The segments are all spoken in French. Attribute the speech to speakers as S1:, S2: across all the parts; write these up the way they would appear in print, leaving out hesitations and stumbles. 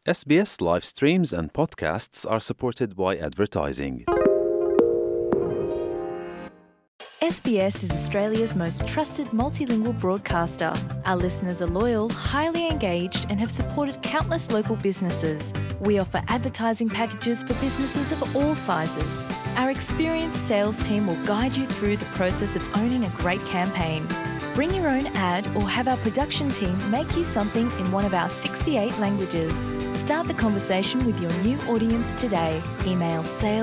S1: SBS live streams and podcasts are supported by advertising.
S2: SBS is Australia's most trusted multilingual broadcaster. Our listeners are loyal, highly engaged, and have supported countless local businesses. We offer advertising packages for businesses of all sizes. Our experienced sales team will guide you through the process of owning a great campaign. Bring your own ad or have our production team make you something in one of our 68 languages. Start the conversation with your new audience today. Email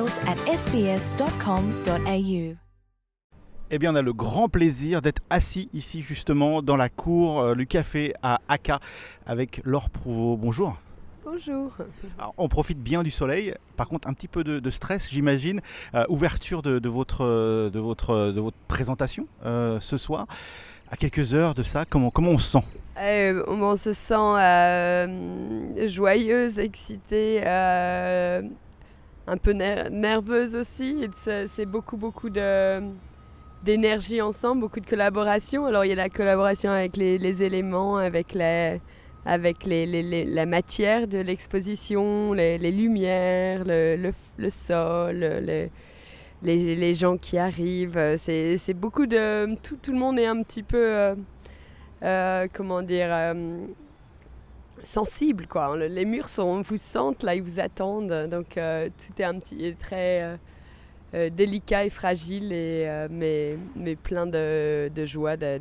S2: sales@sbs.com.au.
S3: Eh bien, on a le grand plaisir d'être assis ici justement dans la cour du café à Aka avec Laure Prouveau. Bonjour.
S4: Bonjour.
S3: Alors, on profite bien du soleil, par contre un petit peu de stress j'imagine. Ouverture de votre présentation ce soir. À quelques heures de ça, comment on se sent ?
S4: On se sent joyeuse, excitée, un peu nerveuse aussi. C'est beaucoup d'énergie ensemble, beaucoup de collaboration. Alors il y a la collaboration avec les éléments, avec la matière de l'exposition, les lumières, le sol, les gens qui arrivent. C'est beaucoup de... Tout le monde est un petit peu... sensible, quoi. Les murs vous sentent, là, ils vous attendent. Donc tout est très... délicat et fragile, mais plein de joie de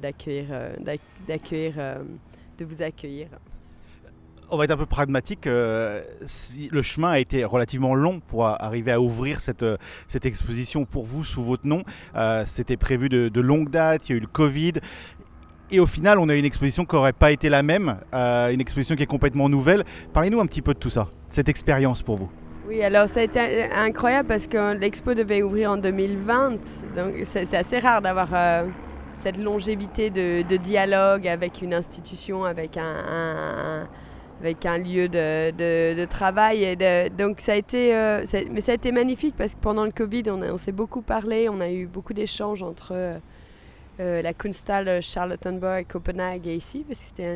S4: vous accueillir.
S3: On va être un peu pragmatique. Le chemin a été relativement long pour arriver à ouvrir cette exposition pour vous sous votre nom. C'était prévu de longue date, il y a eu le Covid. Et au final, on a une exposition qui n'aurait pas été la même, une exposition qui est complètement nouvelle. Parlez-nous un petit peu de tout ça, cette expérience pour vous.
S4: Oui, alors ça a été incroyable parce que l'expo devait ouvrir en 2020, donc c'est assez rare d'avoir cette longévité de dialogue avec une institution, avec un lieu de travail. Donc ça a été, mais ça a été magnifique parce que pendant le Covid, on s'est beaucoup parlé, on a eu beaucoup d'échanges entre la Kunsthal Charlottenburg et Copenhague et ici, parce que c'était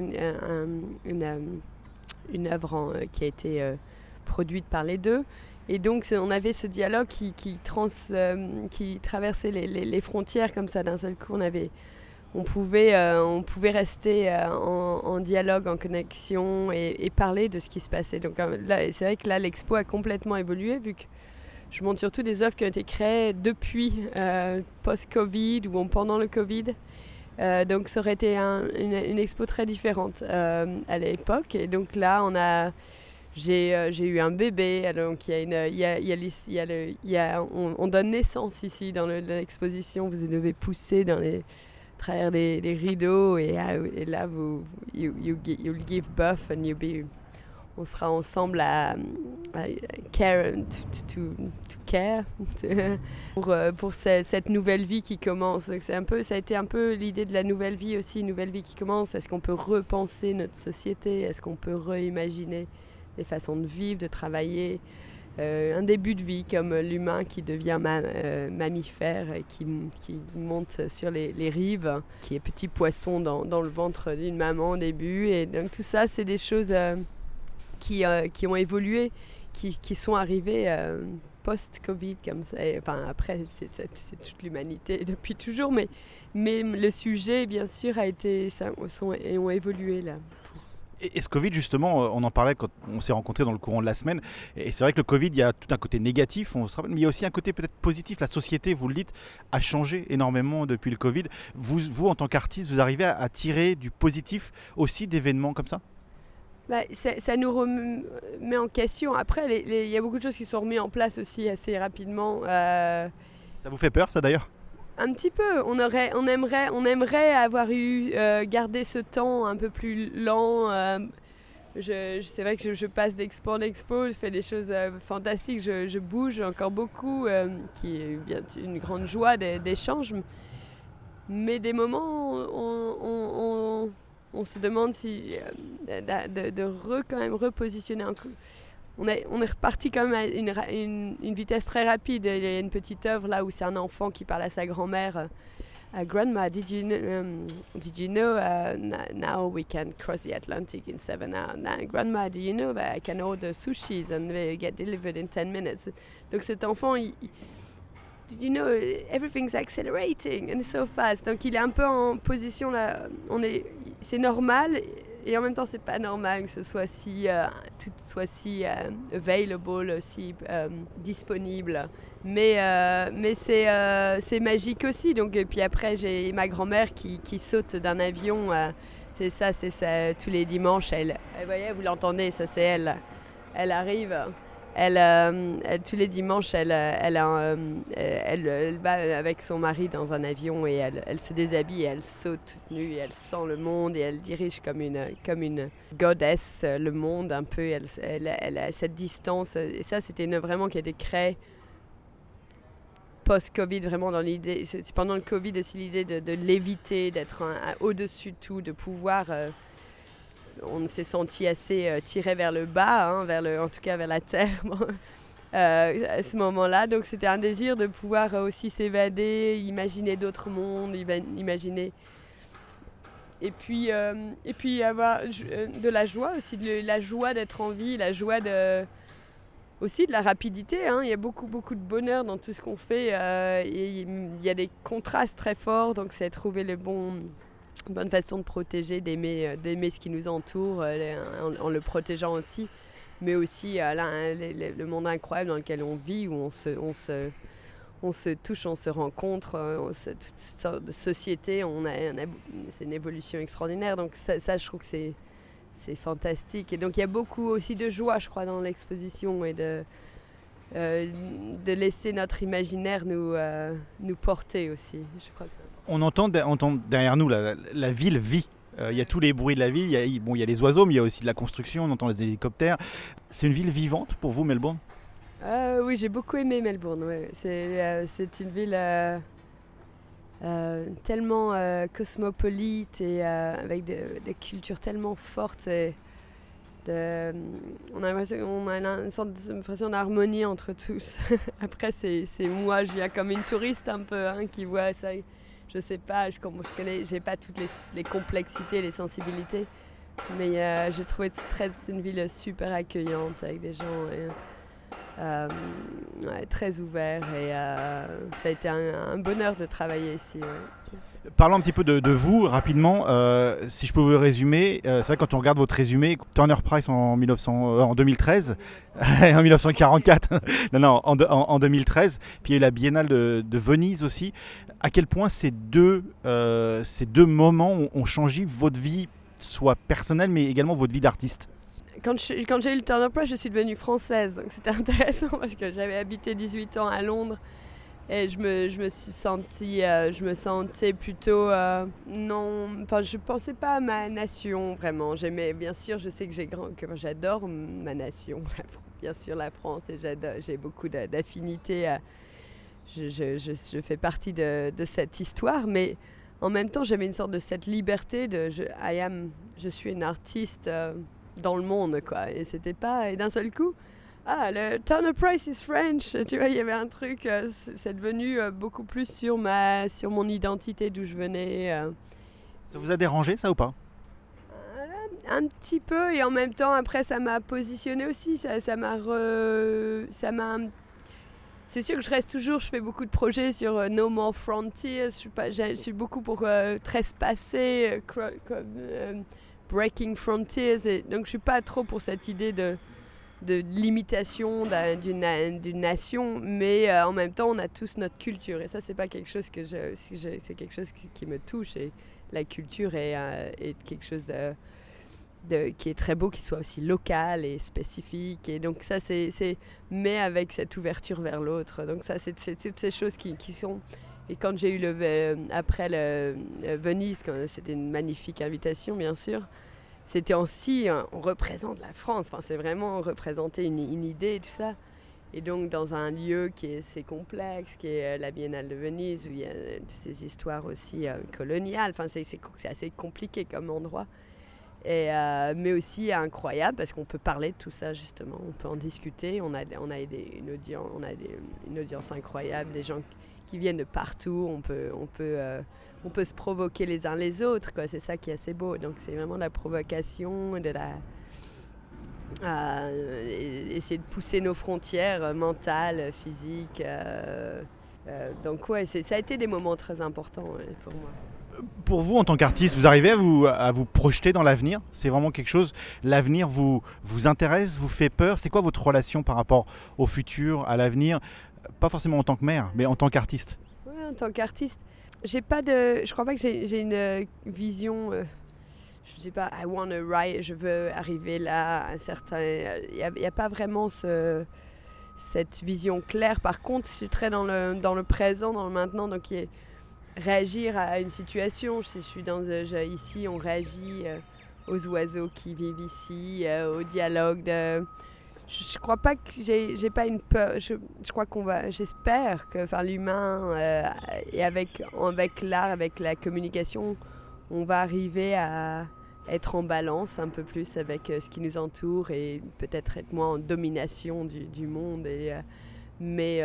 S4: une œuvre qui a été... produite par les deux, et donc on avait ce dialogue qui traversait les frontières comme ça. D'un seul coup, on pouvait rester en dialogue, en connexion et parler de ce qui se passait. Donc là, c'est vrai que là l'expo a complètement évolué, vu que je montre surtout des œuvres qui ont été créées depuis post-Covid ou pendant le Covid. Donc ça aurait été une expo très différente à l'époque, et donc là j'ai eu un bébé, donc on donne naissance ici dans l'exposition. Vous devez pousser travers les rideaux, et là you'll give birth, and on sera ensemble à care to care pour cette nouvelle vie qui commence. Donc ça a été un peu l'idée de la nouvelle vie aussi, une nouvelle vie qui commence. Est-ce qu'on peut repenser notre société ? Est-ce qu'on peut réimaginer des façons de vivre, de travailler, un début de vie comme l'humain qui devient mammifère et qui monte sur les rives, qui est petit poisson dans le ventre d'une maman au début. Et donc tout ça, c'est des choses qui ont évolué, qui sont arrivées post-Covid comme ça. Et, enfin, après, c'est toute l'humanité depuis toujours, mais le sujet, bien sûr, ont évolué là.
S3: Et ce Covid, justement, on en parlait quand on s'est rencontrés dans le courant de la semaine. Et c'est vrai que le Covid, il y a tout un côté négatif, on se rappelle, mais il y a aussi un côté peut-être positif. La société, vous le dites, a changé énormément depuis le Covid. Vous en tant qu'artiste, vous arrivez à tirer du positif aussi d'événements comme ça ?
S4: Ça nous remet en question. Après, il y a beaucoup de choses qui sont remises en place aussi assez rapidement.
S3: Ça vous fait peur, ça, d'ailleurs ?
S4: Un petit peu. On aimerait avoir gardé ce temps un peu plus lent. C'est vrai que je passe d'expo en expo, je fais des choses fantastiques, je bouge encore beaucoup, qui est bien une grande joie d'échange. Mais des moments, on se demande si quand même repositionner un coup. On est reparti quand même à une vitesse très rapide. Il y a une petite œuvre là où c'est un enfant qui parle à sa grand-mère Grandma, did you know now we can cross the Atlantic in 7 hours? Now, Grandma, do you know that I can order sushis and they get delivered in 10 minutes? Donc cet enfant, did you know everything's accelerating and so fast? Donc il est un peu en position là, c'est normal et en même temps c'est pas normal que ce soit tout soit si available, si disponible. Mais c'est magique aussi. Donc et puis après j'ai ma grand-mère qui saute d'un avion. C'est ça tous les dimanches. Elle voyez, vous l'entendez, ça c'est elle. Elle arrive. Elle, tous les dimanches, elle va avec son mari dans un avion et elle se déshabille, et elle saute toute nue, et elle sent le monde et elle dirige comme une goddess le monde un peu. Elle a cette distance, et ça c'était vraiment qui a été créé post-Covid, vraiment dans l'idée. C'est pendant le Covid aussi l'idée de l'éviter, d'être au-dessus de tout, de pouvoir... on s'est senti assez tiré vers le bas, en tout cas vers la terre à ce moment-là. Donc c'était un désir de pouvoir aussi s'évader, imaginer d'autres mondes, imaginer... Et puis avoir de la joie aussi, la joie d'être en vie, la joie aussi de la rapidité. Il y a beaucoup de bonheur dans tout ce qu'on fait. Et il y a des contrastes très forts, donc c'est trouver une bonne façon de protéger, d'aimer ce qui nous entoure en le protégeant aussi, mais aussi le monde incroyable dans lequel on vit, où on se touche, on se rencontre, toute sorte de société, c'est une évolution extraordinaire. Donc ça je trouve que c'est fantastique. Et donc il y a beaucoup aussi de joie, je crois, dans l'exposition, et de laisser notre imaginaire nous porter aussi. Je crois que
S3: on entend derrière nous la ville vit. Il y a tous les bruits de la ville. Il y a les oiseaux, mais il y a aussi de la construction. On entend les hélicoptères. C'est une ville vivante pour vous, Melbourne?
S4: Oui, j'ai beaucoup aimé Melbourne. Ouais. C'est une ville tellement cosmopolite et avec des cultures tellement fortes. On a une sorte d'impression d'harmonie entre tous. Après, c'est moi, je viens comme une touriste un peu qui voit ça. Je sais pas, je connais, j'ai pas toutes les complexités, les sensibilités, mais j'ai trouvé une ville super accueillante avec des gens très ouverts, et ça a été un bonheur de travailler ici. Ouais.
S3: Parlons un petit peu de vous rapidement. Si je peux vous résumer, c'est vrai, quand on regarde votre résumé, Turner Prize en 2013, en 1944, en 2013, puis il y a eu la Biennale de Venise aussi. À quel point ces deux moments ont changé votre vie, soit personnelle, mais également votre vie d'artiste?
S4: Quand j'ai eu le Turner Prize, je suis devenue française. Donc c'était intéressant parce que j'avais habité 18 ans à Londres. Et je me sentais plutôt je pensais pas à ma nation vraiment. J'aimais, bien sûr, je sais que j'adore ma nation, bien sûr la France, et j'ai beaucoup d'affinités. Je fais partie de cette histoire, mais en même temps j'avais une sorte de cette liberté je suis une artiste dans le monde, quoi. Et c'était pas, et d'un seul coup, le Turner Prize is French, tu vois, il y avait un truc, c'est devenu beaucoup plus sur mon identité, d'où je venais.
S3: Ça vous a dérangé, ça, ou pas?
S4: Un petit peu, et en même temps, après, ça m'a positionné aussi, c'est sûr que je reste toujours, je fais beaucoup de projets sur No More Frontiers, je suis beaucoup pour trespasser, Breaking Frontiers, et donc je suis pas trop pour cette idée de limitation d'une nation, mais en même temps on a tous notre culture, et ça c'est pas quelque chose c'est quelque chose qui me touche, et la culture est quelque chose qui est très beau, qui soit aussi local et spécifique, et donc ça mais avec cette ouverture vers l'autre. Donc ça c'est toutes ces choses qui sont. Et quand j'ai eu après Venise, c'était une magnifique invitation, bien sûr, c'était aussi, on représente la France, c'est vraiment représenter une idée et tout ça. Et donc dans un lieu qui est assez complexe, qui est la Biennale de Venise, où il y a toutes ces histoires aussi coloniales, c'est assez compliqué comme endroit. Mais aussi incroyable parce qu'on peut parler de tout ça justement, on peut en discuter, on a une audience incroyable, des gens qui viennent de partout, on peut se provoquer les uns les autres, quoi. C'est ça qui est assez beau, donc c'est vraiment de la provocation, essayer de pousser nos frontières mentales, physiques, donc ouais, ça a été des moments très importants pour moi.
S3: Pour vous, en tant qu'artiste, vous arrivez à vous projeter dans l'avenir ? C'est vraiment quelque chose, l'avenir vous intéresse, vous fait peur ? C'est quoi votre relation par rapport au futur, à l'avenir ? Pas forcément en tant que mère, mais en tant qu'artiste.
S4: Oui, en tant qu'artiste. Je crois pas que j'ai une vision... je sais pas, je veux arriver là, à un certain... Il n'y a pas vraiment cette vision claire. Par contre, je suis très dans le présent, dans le maintenant, donc réagir à une situation. Je suis ici, on réagit aux oiseaux qui vivent ici, au dialogue. Je crois pas que j'ai pas une peur. Je crois j'espère que, l'humain et avec l'art, avec la communication, on va arriver à être en balance un peu plus avec ce qui nous entoure et peut-être être moins en domination du monde. Mais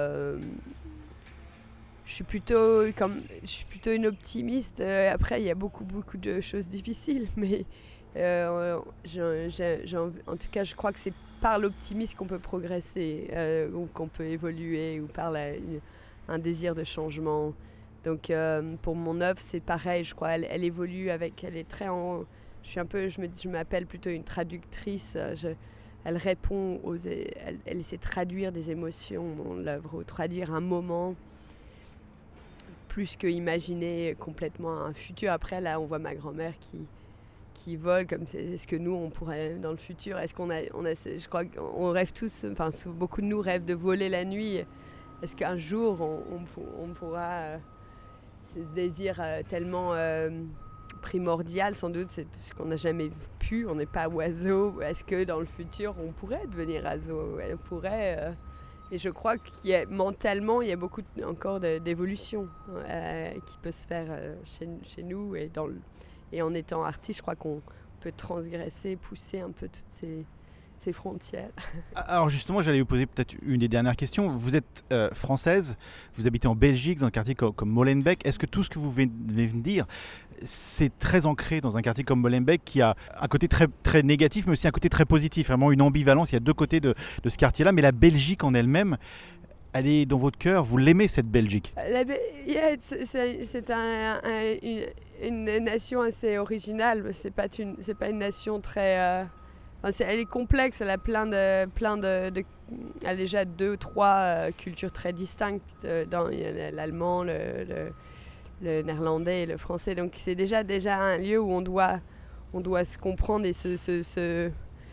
S4: je suis plutôt une optimiste. Après, il y a beaucoup de choses difficiles, mais en tout cas, je crois que c'est par l'optimisme qu'on peut progresser, ou qu'on peut évoluer, ou par un désir de changement. Donc, pour mon œuvre, c'est pareil. Je crois elle évolue elle est très je m'appelle plutôt une traductrice. Elle répond elle essaie de traduire des émotions dans l'œuvre, ou traduire un moment, plus que imaginer complètement un futur. Après, là, on voit ma grand-mère qui vole, comme est-ce que nous, on pourrait, dans le futur, est-ce qu'on je crois qu'on rêve tous, beaucoup de nous rêvent de voler la nuit. Est-ce qu'un jour, on pourra, ce désir tellement primordial, sans doute, c'est ce qu'on n'a jamais pu, on n'est pas oiseau. Est-ce que dans le futur, on pourrait devenir oiseau ? On pourrait... Et je crois mentalement, il y a beaucoup encore d'évolution qui peut se faire chez nous. Et en étant artiste, je crois qu'on peut transgresser, pousser un peu toutes ces frontières.
S3: Alors justement, j'allais vous poser peut-être une des dernières questions. Vous êtes française, vous habitez en Belgique, dans un quartier comme Molenbeek. Est-ce que tout ce que vous venez de dire, c'est très ancré dans un quartier comme Molenbeek qui a un côté très, très négatif, mais aussi un côté très positif, vraiment une ambivalence. Il y a deux côtés de ce quartier-là, mais la Belgique en elle-même, elle est dans votre cœur, vous l'aimez cette Belgique ?
S4: C'est une nation assez originale, c'est pas une nation très... elle est complexe, elle a plein de elle a déjà 2-3 cultures très distinctes, il y a l'allemand, le néerlandais et le français, donc c'est déjà un lieu où on doit se comprendre et se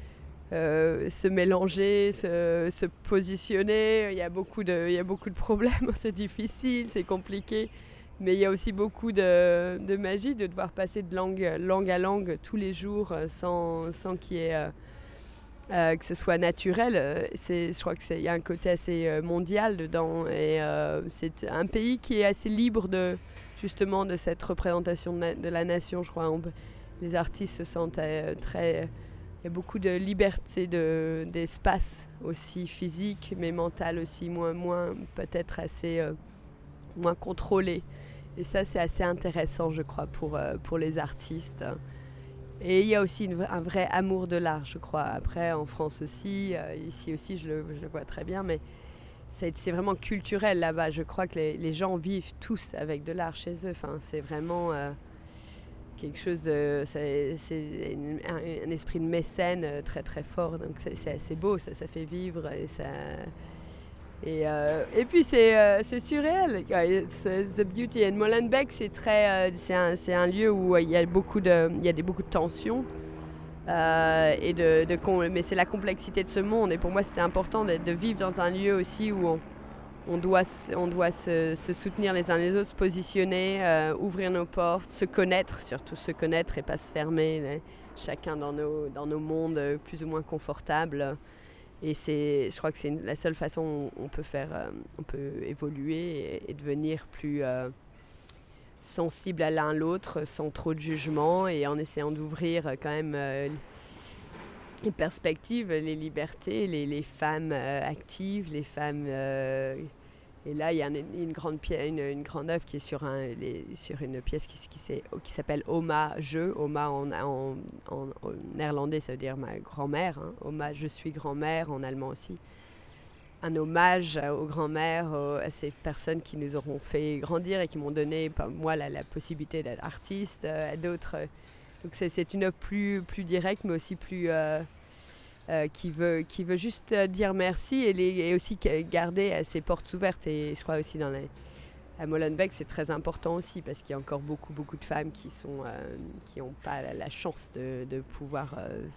S4: mélanger, se positionner. Il y a beaucoup de problèmes, c'est difficile, c'est compliqué, mais il y a aussi beaucoup de magie de devoir passer de langue à langue tous les jours sans qu'il y ait que ce soit naturel. Je crois qu'il y a un côté assez mondial dedans, et c'est un pays qui est assez libre justement de cette représentation de la nation. Je crois les artistes se sentent très... Il y a beaucoup de liberté d'espace aussi physique, mais mental aussi, moins peut-être assez moins contrôlé. Et ça, c'est assez intéressant, je crois, pour les artistes. Et il y a aussi un vrai amour de l'art, je crois. Après, en France aussi, ici aussi, je le vois très bien, mais c'est vraiment culturel là-bas. Je crois que les gens vivent tous avec de l'art chez eux. Enfin, c'est vraiment... quelque chose de... C'est un esprit de mécène très très fort, donc c'est assez beau, ça fait vivre, et puis c'est surréel. The Beauty and Molenbeek, c'est un lieu où il y a beaucoup de tensions, mais c'est la complexité de ce monde, et pour moi c'était important de vivre dans un lieu aussi où on doit se soutenir les uns les autres, se positionner, ouvrir nos portes, surtout se connaître et pas se fermer, chacun dans nos mondes plus ou moins confortables. Et je crois que c'est la seule façon où on peut évoluer et devenir sensibles à l'un l'autre, sans trop de jugement et en essayant d'ouvrir quand même les perspectives, les libertés, les femmes actives, les femmes... et là, il y a une grande œuvre qui est sur une pièce qui s'appelle Oma, je. Oma en néerlandais, ça veut dire ma grand-mère. Hein. Oma, je suis grand-mère, en allemand aussi. Un hommage aux grands-mères, à ces personnes qui nous auront fait grandir et qui m'ont donné, moi, la possibilité d'être artiste, à d'autres. Donc c'est une œuvre plus directe, mais aussi plus... qui veut juste dire merci et aussi garder ses portes ouvertes. Et je crois aussi à Molenbeek, c'est très important aussi parce qu'il y a encore beaucoup de femmes qui n'ont pas la chance de pouvoir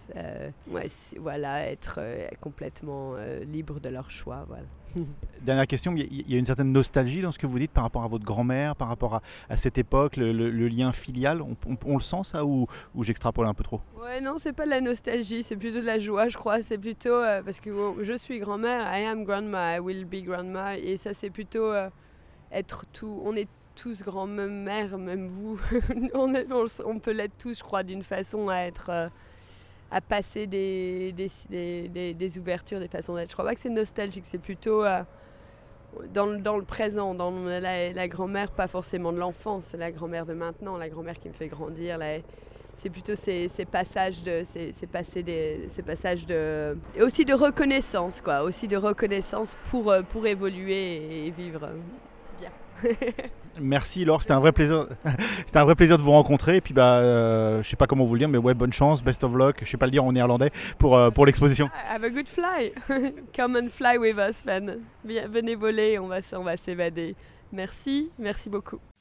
S4: être complètement libres de leur choix. Voilà.
S3: Dernière question, il y a une certaine nostalgie dans ce que vous dites par rapport à votre grand-mère, par rapport à cette époque, le lien filial. On le sent ça ou j'extrapole un peu trop?
S4: Ouais, non, c'est pas de la nostalgie, c'est plutôt de la joie, je crois. C'est plutôt parce que je suis grand-mère, I am grandma, I will be grandma, et ça c'est plutôt être tout. On est tous grand-mère, même vous. on peut l'être tous, je crois, d'une façon à être. À passer des ouvertures, des façons d'être. Je crois pas que c'est nostalgique, c'est plutôt dans le présent, dans la grand-mère, pas forcément de l'enfance, la grand-mère de maintenant, la grand-mère qui me fait grandir. C'est plutôt ces passages de et aussi de reconnaissance, quoi, aussi de reconnaissance pour évoluer et vivre bien.
S3: Merci Laure, c'était un vrai plaisir. C'était un vrai plaisir de vous rencontrer. Et puis je sais pas comment vous le dire, mais ouais, bonne chance, best of luck. Je sais pas le dire en néerlandais pour l'exposition.
S4: Have a good fly. Come and fly with us, Ben. Venez voler, on va s'évader. Merci beaucoup.